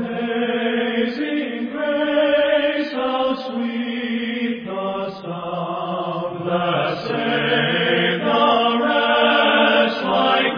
Amazing grace, how sweet the sound that saved a wretch like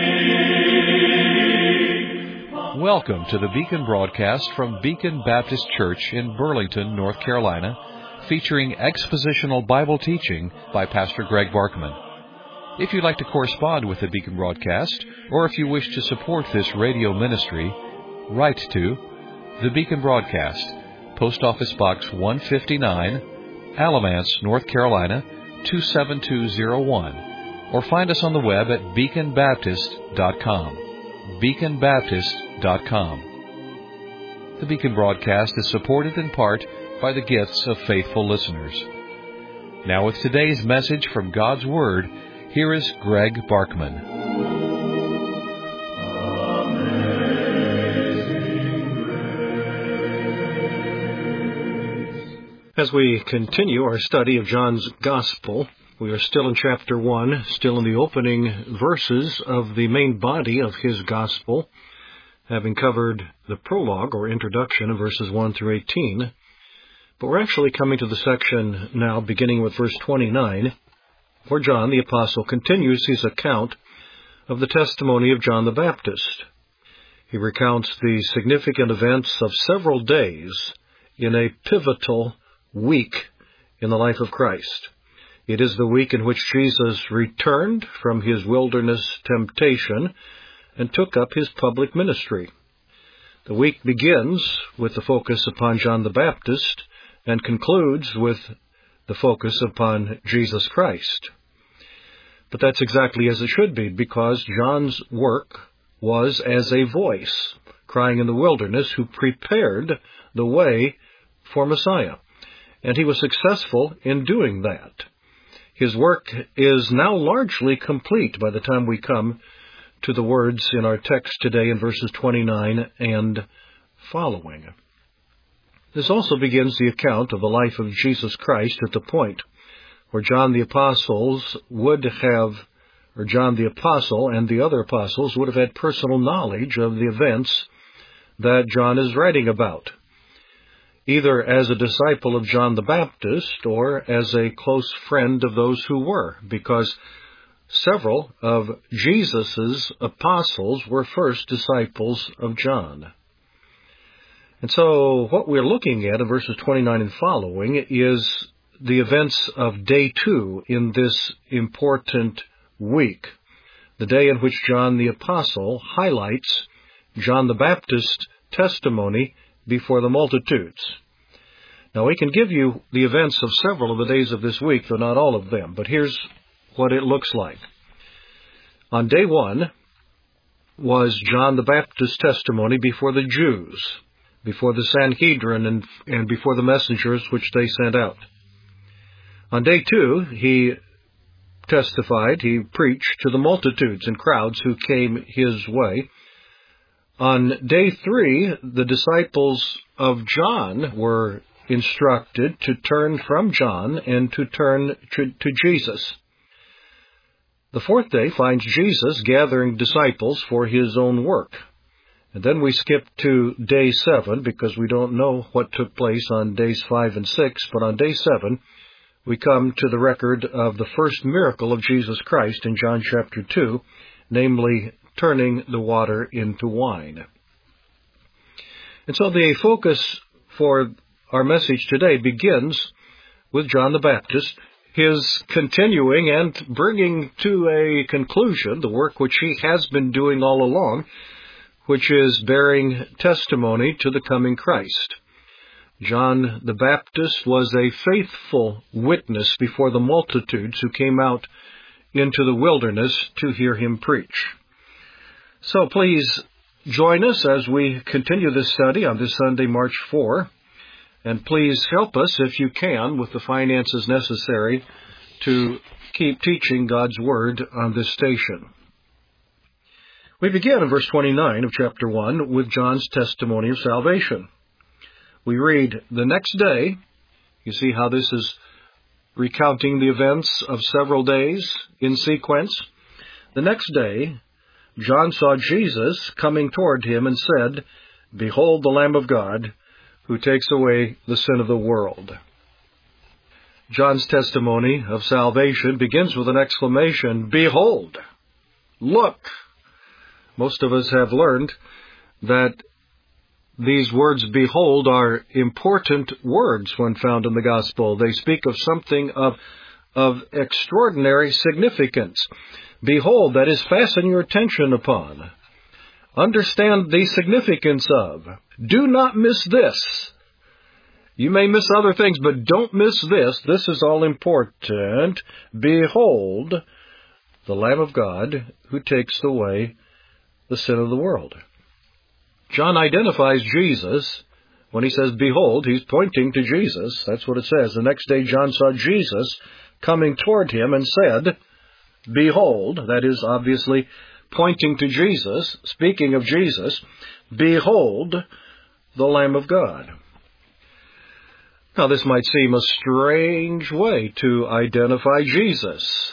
me. Welcome to the Beacon broadcast from Beacon Baptist Church in Burlington, North Carolina, featuring expositional Bible teaching by Pastor Greg Barkman. If you'd like to correspond with the Beacon broadcast, or if you wish to support this radio ministry, write to the Beacon Broadcast, Post Office Box 159, Alamance, North Carolina 27201, or find us on the web at beaconbaptist.com. beaconbaptist.com. The Beacon broadcast is supported in part by the gifts of faithful listeners. Now with today's message from God's Word, here is Greg Barkman. As we continue our study of John's Gospel, we are still in chapter 1, still in the opening verses of the main body of his Gospel, having covered the prologue or introduction of verses 1 through 18. But we're actually coming to the section now beginning with verse 29, where John the Apostle continues his account of the testimony of John the Baptist. He recounts the significant events of several days in a pivotal week in the life of Christ. It is the week in which Jesus returned from his wilderness temptation and took up his public ministry. The week begins with the focus upon John the Baptist and concludes with the focus upon Jesus Christ. But that's exactly as it should be, because John's work was as a voice crying in the wilderness who prepared the way for Messiah. And he was successful in doing that. His work is now largely complete by the time we come to the words in our text today in verses 29 and following. This also begins the account of the life of Jesus Christ at the point where John the Apostle and the other apostles would have had personal knowledge of the events that John is writing about, either as a disciple of John the Baptist or as a close friend of those who were, because several of Jesus' apostles were first disciples of John. And so what we're looking at in verses 29 and following is the events of day 2 in this important week, the day in which John the Apostle highlights John the Baptist's testimony before the multitudes. Now, we can give you the events of several of the days of this week, though not all of them, but here's what it looks like. On day 1 was John the Baptist's testimony before the Jews, before the Sanhedrin, and before the messengers which they sent out. On day 2, he testified, he preached to the multitudes and crowds who came his way. On day 3, the disciples of John were instructed to turn from John and to turn to Jesus. The 4th day finds Jesus gathering disciples for his own work. And then we skip to day 7 because we don't know what took place on days 5 and 6, but on day 7, we come to the record of the first miracle of Jesus Christ in John chapter 2, namely turning the water into wine. And so the focus for our message today begins with John the Baptist, his continuing and bringing to a conclusion the work which he has been doing all along, which is bearing testimony to the coming Christ. John the Baptist was a faithful witness before the multitudes who came out into the wilderness to hear him preach. So please join us as we continue this study on this Sunday, March 4, and please help us, if you can, with the finances necessary to keep teaching God's Word on this station. We begin in verse 29 of chapter 1 with John's testimony of salvation. We read, "The next day," you see how this is recounting the events of several days in sequence. "The next day, John saw Jesus coming toward him and said, Behold the Lamb of God, who takes away the sin of the world. John's testimony of salvation begins with an exclamation, Behold! Look! Most of us have learned that these words, behold, are important words when found in the Gospel. They speak of something of extraordinary significance. Behold, that is, fasten your attention upon. Understand the significance of. Do not miss this. You may miss other things, but don't miss this. This is all important. Behold, the Lamb of God who takes away the sin of the world. John identifies Jesus. When he says, behold, he's pointing to Jesus. That's what it says. The next day John saw Jesus coming toward him and said, Behold, that is obviously pointing to Jesus, speaking of Jesus, Behold, the Lamb of God. Now, this might seem a strange way to identify Jesus.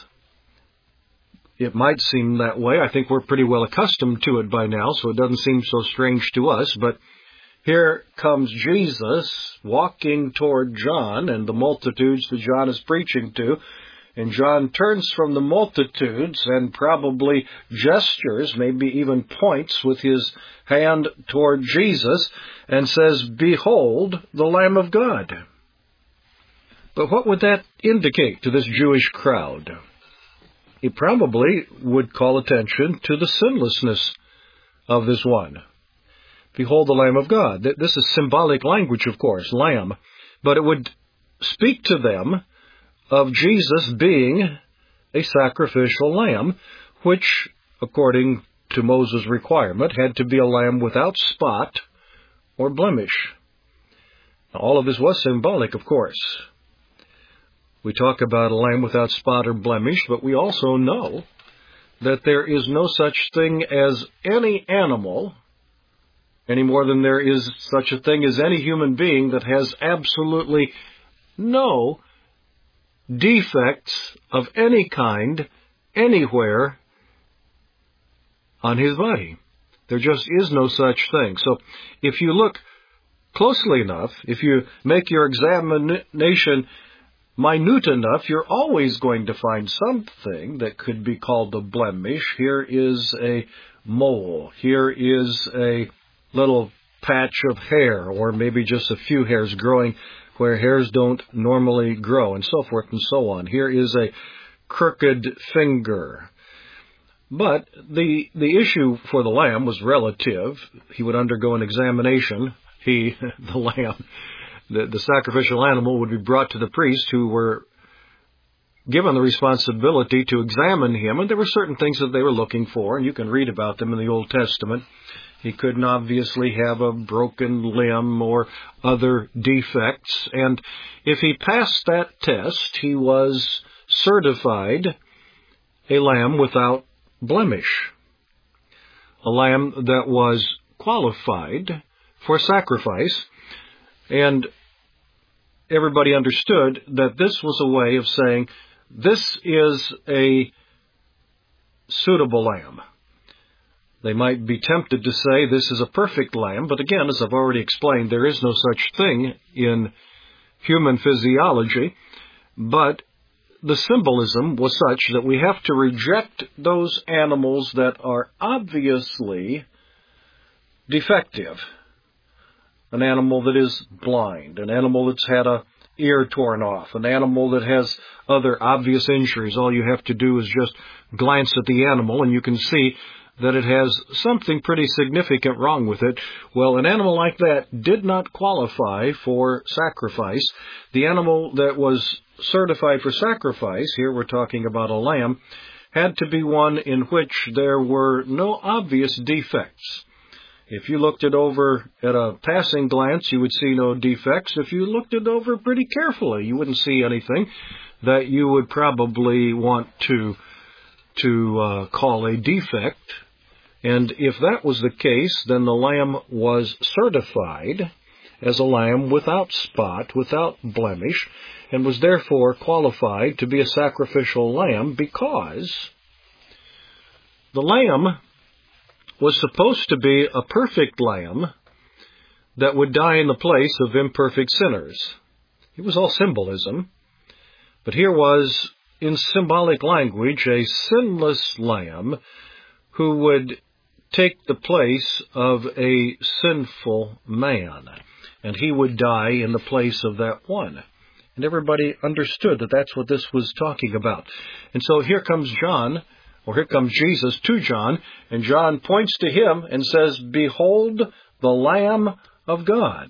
It might seem that way. I think we're pretty well accustomed to it by now, so it doesn't seem so strange to us. But here comes Jesus walking toward John and the multitudes that John is preaching to. And John turns from the multitudes and probably gestures, maybe even points with his hand toward Jesus and says, Behold, the Lamb of God. But what would that indicate to this Jewish crowd? He probably would call attention to the sinlessness of this one. Behold the Lamb of God. This is symbolic language, of course, lamb. But it would speak to them of Jesus being a sacrificial lamb, which, according to Moses' requirement, had to be a lamb without spot or blemish. Now, all of this was symbolic, of course. We talk about a lamb without spot or blemish, but we also know that there is no such thing as any animal, any more than there is such a thing as any human being that has absolutely no defects of any kind anywhere on his body. There just is no such thing. So if you look closely enough, if you make your examination minute enough, you're always going to find something that could be called a blemish. Here is a mole. Here is a little patch of hair, or maybe just a few hairs growing where hairs don't normally grow, and so forth and so on. Here is a crooked finger. But the issue for the lamb was relative. He would undergo an examination. The lamb, the sacrificial animal, would be brought to the priests, who were given the responsibility to examine him, and there were certain things that they were looking for, and you can read about them in the Old Testament. He couldn't obviously have a broken limb or other defects, and if he passed that test, he was certified a lamb without blemish, a lamb that was qualified for sacrifice. And everybody understood that this was a way of saying, this is a suitable lamb. They might be tempted to say this is a perfect lamb, but again, as I've already explained, there is no such thing in human physiology. But the symbolism was such that we have to reject those animals that are obviously defective. An animal that is blind, an animal that's had an ear torn off, an animal that has other obvious injuries. All you have to do is just glance at the animal and you can see that it has something pretty significant wrong with it. Well, an animal like that did not qualify for sacrifice. The animal that was certified for sacrifice, here we're talking about a lamb, had to be one in which there were no obvious defects. If you looked it over at a passing glance, you would see no defects. If you looked it over pretty carefully, you wouldn't see anything that you would probably want to call a defect. And if that was the case, then the lamb was certified as a lamb without spot, without blemish, and was therefore qualified to be a sacrificial lamb, because the lamb was supposed to be a perfect lamb that would die in the place of imperfect sinners. It was all symbolism. But here was, in symbolic language, a sinless lamb who would take the place of a sinful man. And he would die in the place of that one. And everybody understood that that's what this was talking about. And so here comes Jesus to John, and John points to him and says, "Behold the Lamb of God."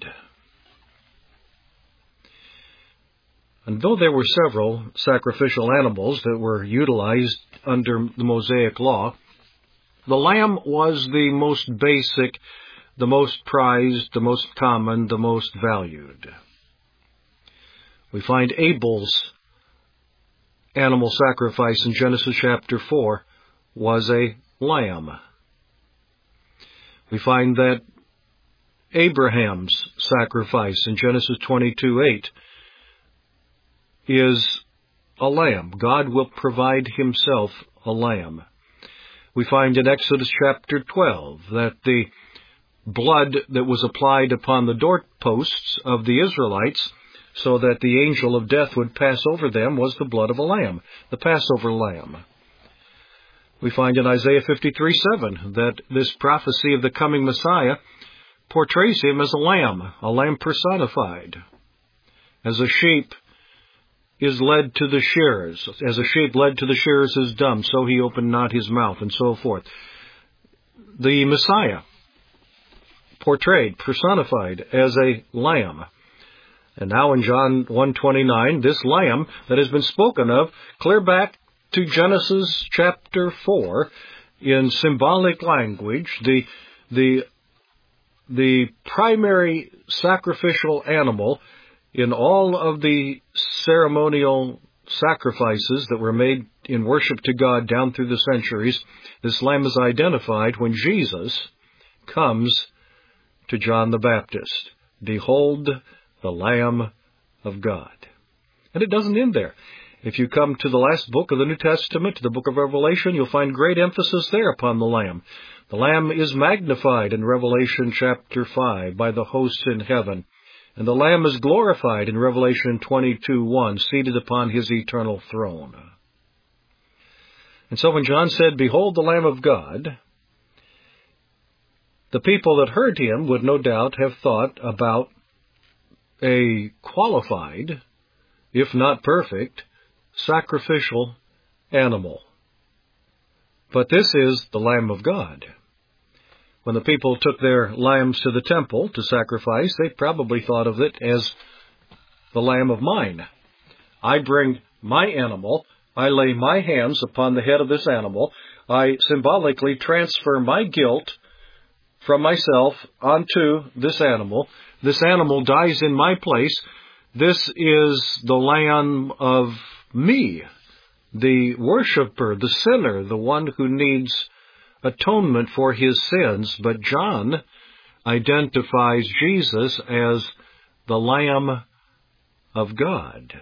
And though there were several sacrificial animals that were utilized under the Mosaic Law, the lamb was the most basic, the most prized, the most common, the most valued. We find Abel's animal sacrifice in Genesis chapter 4 was a lamb. We find that Abraham's sacrifice in Genesis 22:8 is a lamb. God will provide himself a lamb. We find in Exodus chapter 12 that the blood that was applied upon the doorposts of the Israelites so that the angel of death would pass over them was the blood of a lamb, the Passover lamb. We find in Isaiah 53:7 that this prophecy of the coming Messiah portrays him as a lamb personified. As a sheep is led to the shearers, as a sheep led to the shearers is dumb, so he opened not his mouth, and so forth. The Messiah portrayed, personified as a lamb. And now in John 1:29, this lamb that has been spoken of, clear back to Genesis chapter 4, in symbolic language, the primary sacrificial animal in all of the ceremonial sacrifices that were made in worship to God down through the centuries, this lamb is identified when Jesus comes to John the Baptist. "Behold the Lamb of God." And it doesn't end there. If you come to the last book of the New Testament, to the book of Revelation, you'll find great emphasis there upon the Lamb. The Lamb is magnified in Revelation chapter 5 by the hosts in heaven. And the Lamb is glorified in Revelation 22:1, seated upon his eternal throne. And so when John said, "Behold the Lamb of God," the people that heard him would no doubt have thought about a qualified, if not perfect, sacrificial animal. But this is the Lamb of God. When the people took their lambs to the temple to sacrifice, they probably thought of it as the lamb of mine. I bring my animal, I lay my hands upon the head of this animal, I symbolically transfer my guilt from myself onto this animal. This animal dies in my place. This is the lamb of me, the worshiper, the sinner, the one who needs atonement for his sins. But John identifies Jesus as the Lamb of God.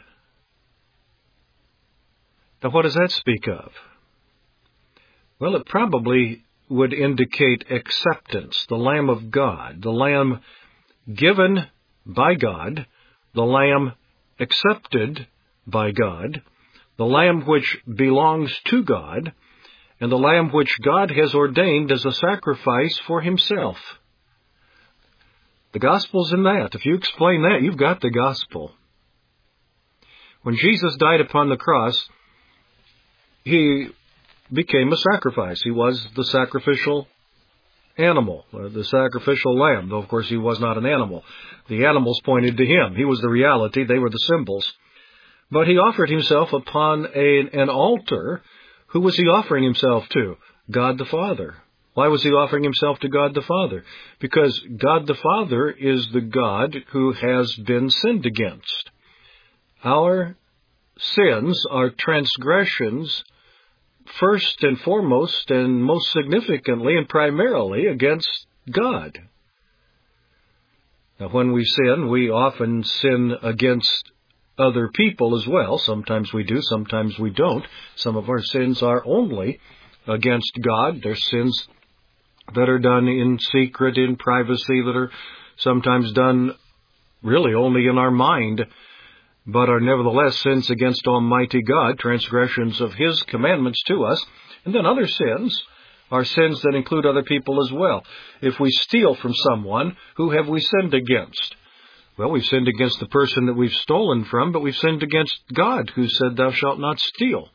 Now, what does that speak of? Well, it probably would indicate acceptance, the Lamb of God, the Lamb given by God, the Lamb accepted by God, the Lamb which belongs to God, and the Lamb which God has ordained as a sacrifice for himself. The gospel's in that. If you explain that, you've got the gospel. When Jesus died upon the cross, he became a sacrifice. He was the sacrificial animal, or the sacrificial lamb, though of course he was not an animal. The animals pointed to him. He was the reality. They were the symbols. But he offered himself upon an altar. Who was he offering himself to? God the Father. Why was he offering himself to God the Father? Because God the Father is the God who has been sinned against. Our sins, our transgressions, first and foremost and most significantly and primarily against God. Now, when we sin, we often sin against other people as well. Sometimes we do, sometimes we don't. Some of our sins are only against God. They're sins that are done in secret, in privacy, that are sometimes done really only in our mind, but are nevertheless sins against Almighty God, transgressions of His commandments to us. And then other sins are sins that include other people as well. If we steal from someone, who have we sinned against? Well, we've sinned against the person that we've stolen from, but we've sinned against God, who said, "Thou shalt not steal."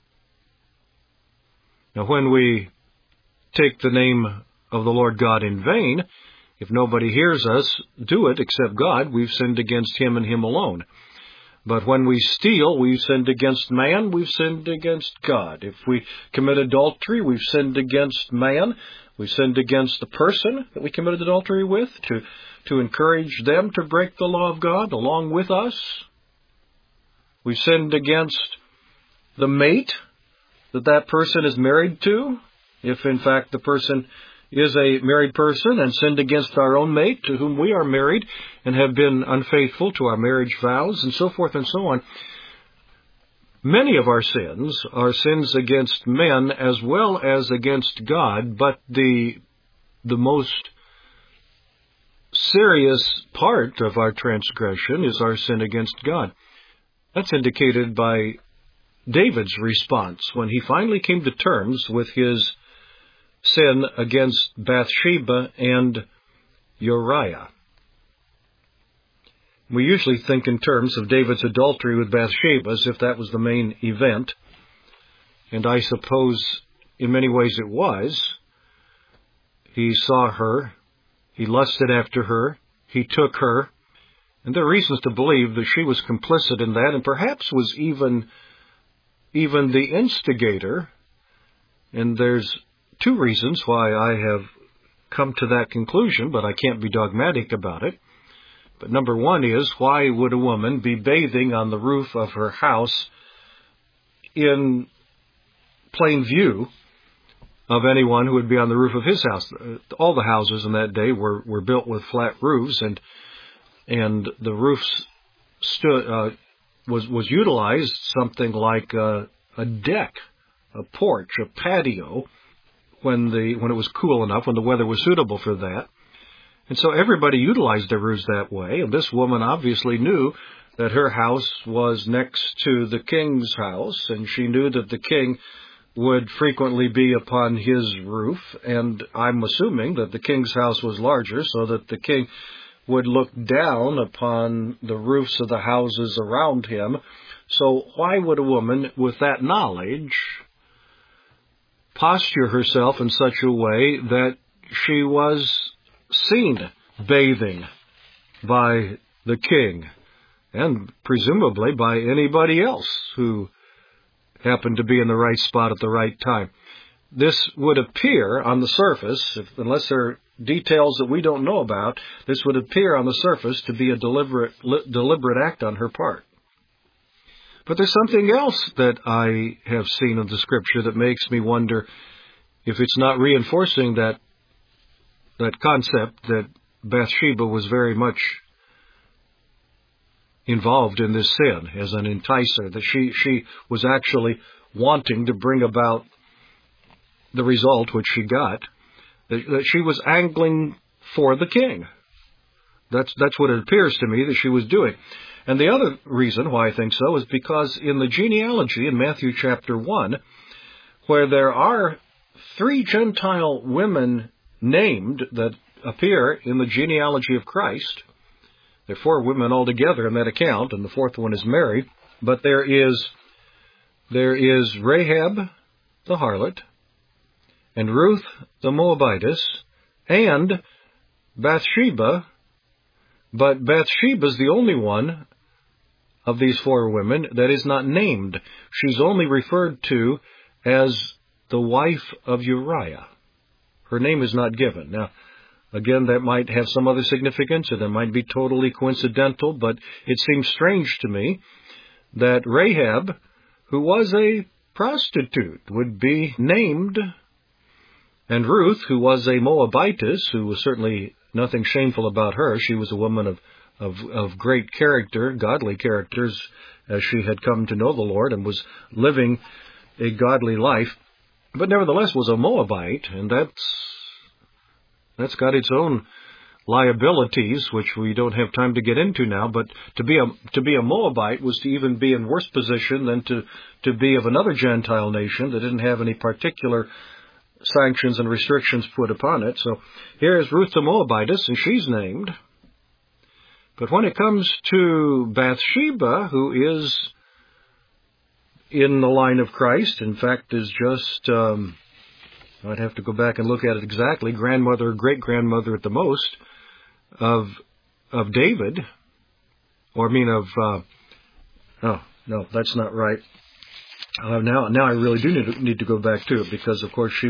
Now, when we take the name of the Lord God in vain, if nobody hears us do it except God, we've sinned against Him and Him alone. But when we steal, we've sinned against man, we've sinned against God. If we commit adultery, we've sinned against man, we've sinned against the person that we committed adultery with, to encourage them to break the law of God along with us. We've sinned against the mate that person is married to, if in fact the person is a married person, and sinned against our own mate to whom we are married and have been unfaithful to our marriage vows, and so forth and so on. Many of our sins are sins against men as well as against God, but the most serious part of our transgression is our sin against God. That's indicated by David's response when he finally came to terms with his sin against Bathsheba and Uriah. We usually think in terms of David's adultery with Bathsheba as if that was the main event, and I suppose in many ways it was. He saw her, he lusted after her, he took her, and there are reasons to believe that she was complicit in that, and perhaps was even the instigator. And there's two reasons why I have come to that conclusion, but I can't be dogmatic about it. But number one is, why would a woman be bathing on the roof of her house in plain view of anyone who would be on the roof of his house? All the houses in that day were built with flat roofs, and the roofs was utilized something like a deck, a porch, a patio, when it was cool enough, when the weather was suitable for that. And so everybody utilized their roofs that way, and this woman obviously knew that her house was next to the king's house, and she knew that the king would frequently be upon his roof, and I'm assuming that the king's house was larger, so that the king would look down upon the roofs of the houses around him. So why would a woman with that knowledge posture herself in such a way that she was seen bathing by the king, and presumably by anybody else who happened to be in the right spot at the right time? This would appear on the surface, unless there are details that we don't know about, this would appear on the surface to be a deliberate act on her part. But there's something else that I have seen in the Scripture that makes me wonder if it's not reinforcing that concept that Bathsheba was very much involved in this sin as an enticer, that she was actually wanting to bring about the result which she got, that she was angling for the king. That's what it appears to me that she was doing. And the other reason why I think so is because in the genealogy in Matthew chapter 1, where there are 3 Gentile women named that appear in the genealogy of Christ, there are 4 women altogether in that account, and the 4th one is Mary, but there is Rahab the harlot, and Ruth the Moabitess, and Bathsheba. But Bathsheba is the only one of these 4 women that is not named. She's only referred to as the wife of Uriah. Her name is not given. Now, again, that might have some other significance, or that might be totally coincidental, but it seems strange to me that Rahab, who was a prostitute, would be named, and Ruth, who was a Moabitess, who was certainly nothing shameful about her. She was a woman of great character, godly characters, as she had come to know the Lord and was living a godly life, but nevertheless was a Moabite, and that's got its own liabilities, which we don't have time to get into now, but to be a Moabite was to even be in worse position than to be of another Gentile nation that didn't have any particular sanctions and restrictions put upon it. So here is Ruth the Moabitess, and she's named. But when it comes to Bathsheba, who is in the line of Christ, in fact is just, I'd have to go back and look at it exactly, grandmother, great-grandmother at the most, of David, or no, that's not right. Now I really do need to go back to it, because of course she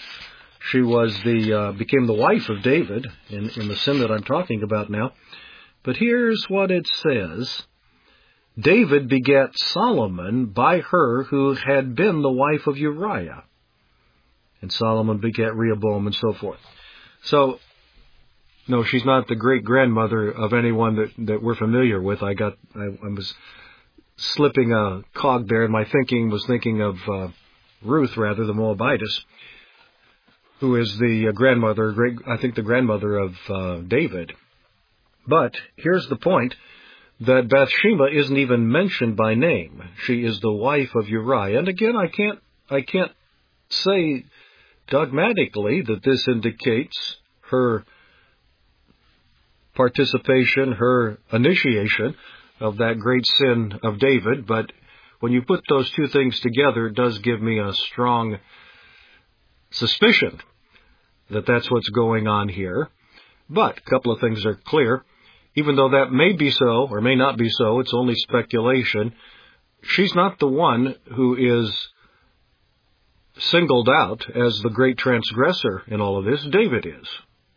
became the wife of David in the sin that I'm talking about now. But here's what it says. David begat Solomon by her who had been the wife of Uriah. And Solomon begat Rehoboam and so forth. So, no, she's not the great-grandmother of anyone that we're familiar with. I was slipping a cog there, and my thinking was thinking of Ruth, rather, the Moabitess, who is the the grandmother of David. But here's the point, that Bathsheba isn't even mentioned by name. She is the wife of Uriah. And again, I can't say dogmatically that this indicates her participation, her initiation of that great sin of David, but when you put those two things together, it does give me a strong suspicion that that's what's going on here. But a couple of things are clear. Even though that may be so or may not be so, it's only speculation. She's not the one who is singled out as the great transgressor in all of this. David is.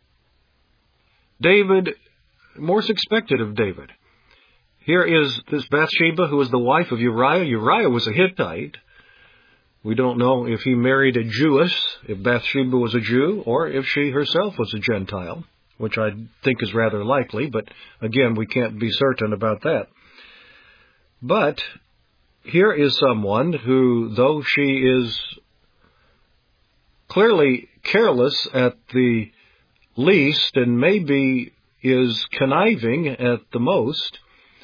David, more's expected of David. Here is this Bathsheba, who is the wife of Uriah. Uriah was a Hittite. We don't know if he married a Jewess, if Bathsheba was a Jew, or if she herself was a Gentile, which I think is rather likely, but again, we can't be certain about that. But here is someone who, though she is clearly careless at the least, and maybe is conniving at the most,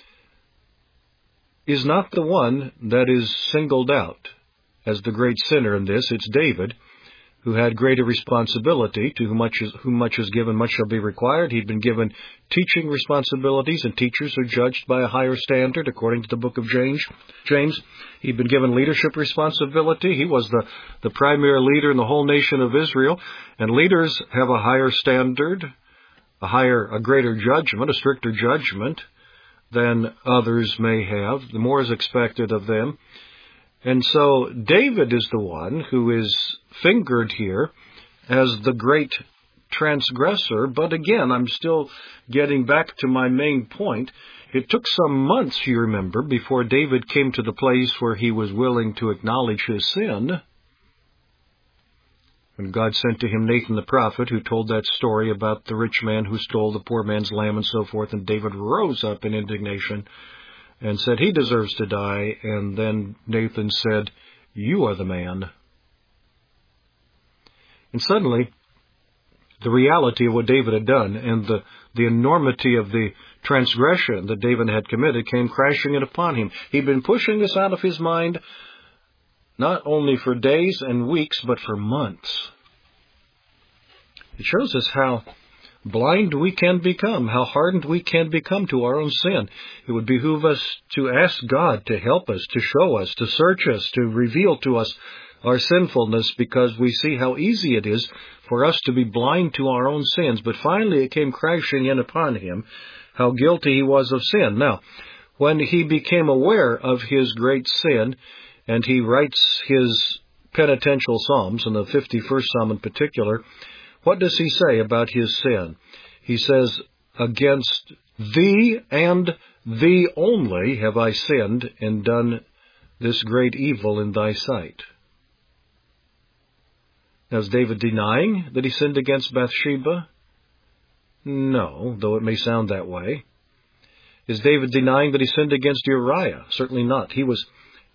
is not the one that is singled out as the great sinner in this. It's David, who had greater responsibility. To whom much is given, much shall be required. He'd been given teaching responsibilities, and teachers are judged by a higher standard, according to the book of James. He'd been given leadership responsibility. He was the primary leader in the whole nation of Israel, and leaders have a higher standard, a greater judgment, a stricter judgment than others may have. The more is expected of them. And so David is the one who is fingered here as the great transgressor. But again, I'm still getting back to my main point. It took some months, you remember, before David came to the place where he was willing to acknowledge his sin. When God sent to him Nathan the prophet, who told that story about the rich man who stole the poor man's lamb and so forth, and David rose up in indignation and said, he deserves to die. And then Nathan said, you are the man. And suddenly, the reality of what David had done and the enormity of the transgression that David had committed came crashing in upon him. He'd been pushing this out of his mind not only for days and weeks, but for months. It shows us how blind we can become, how hardened we can become to our own sin. It would behoove us to ask God to help us, to show us, to search us, to reveal to us our sinfulness, because we see how easy it is for us to be blind to our own sins. But finally it came crashing in upon him how guilty he was of sin. Now, when he became aware of his great sin, and he writes his penitential psalms, and the 51st Psalm in particular, what does he say about his sin? He says, against thee and thee only have I sinned and done this great evil in thy sight. Now, is David denying that he sinned against Bathsheba? No, though it may sound that way. Is David denying that he sinned against Uriah? Certainly not. He was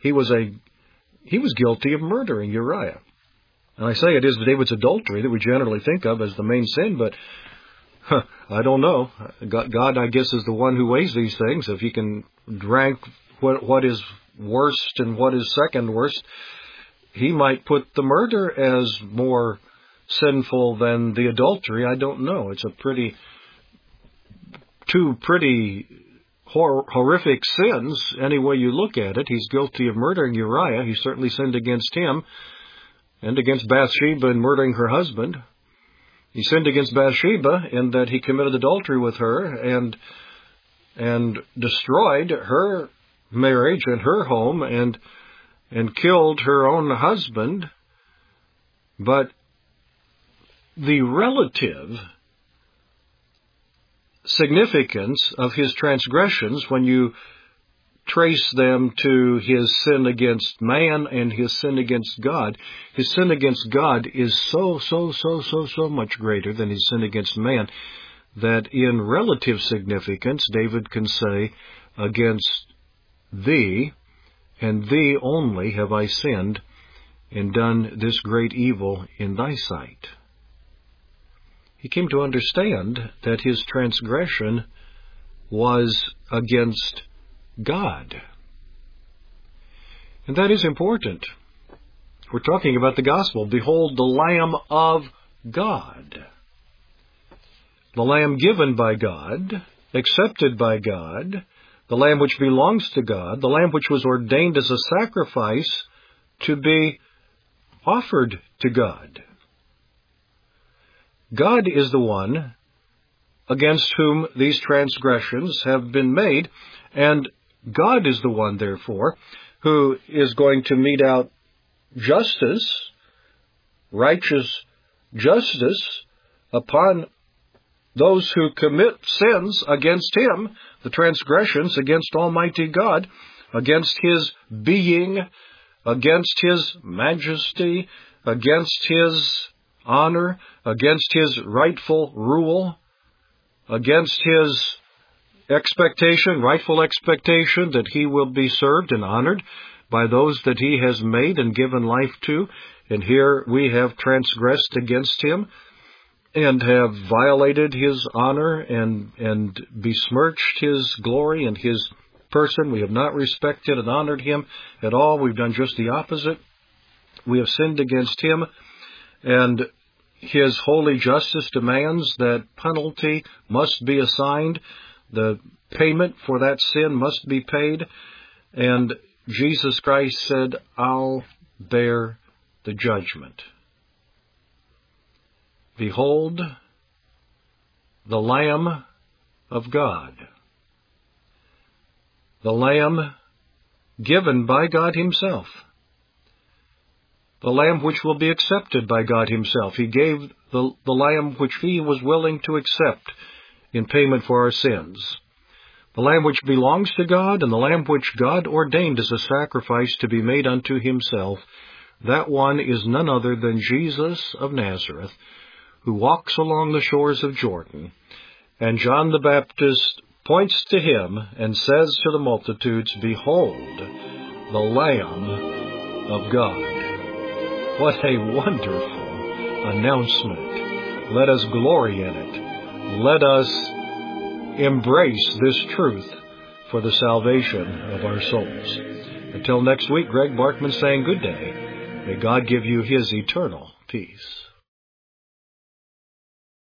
guilty of murdering Uriah. And I say it is David's adultery that we generally think of as the main sin, but I don't know. God, I guess, is the one who weighs these things. If he can rank what is worst and what is second worst, he might put the murder as more sinful than the adultery. I don't know. It's two pretty horrific sins any way you look at it. He's guilty of murdering Uriah. He certainly sinned against him and against Bathsheba in murdering her husband. He sinned against Bathsheba in that he committed adultery with her and destroyed her marriage and her home and killed her own husband. But the relative significance of his transgressions, when you trace them to his sin against man and his sin against God, his sin against God is so much greater than his sin against man, that in relative significance, David can say, against thee, and thee only have I sinned, and done this great evil in thy sight. He came to understand that his transgression was against God. And that is important. We're talking about the gospel. Behold, the Lamb of God. The Lamb given by God, accepted by God, the Lamb which belongs to God, the Lamb which was ordained as a sacrifice to be offered to God. God is the one against whom these transgressions have been made, and God is the one, therefore, who is going to mete out justice, righteous justice, upon those who commit sins against him, the transgressions against Almighty God, against his being, against his majesty, against his honor, against his rightful rule, against his rightful expectation that he will be served and honored by those that he has made and given life to. And here we have transgressed against him and have violated his honor and besmirched his glory and his person. We have not respected and honored him at all. We've done just the opposite. We have sinned against him, and his holy justice demands that penalty must be assigned. The payment for that sin must be paid. And Jesus Christ said, I'll bear the judgment. Behold, the Lamb of God. The Lamb given by God himself. The Lamb which will be accepted by God himself. He gave the Lamb which he was willing to accept in payment for our sins. The Lamb which belongs to God, and the Lamb which God ordained as a sacrifice to be made unto himself. That one is none other than Jesus of Nazareth, who walks along the shores of Jordan. And John the Baptist points to him and says to the multitudes, Behold, the Lamb of God. What a wonderful announcement. Let us glory in it. Let us embrace this truth for the salvation of our souls. Until next week, Greg Barkman saying good day. May God give you his eternal peace.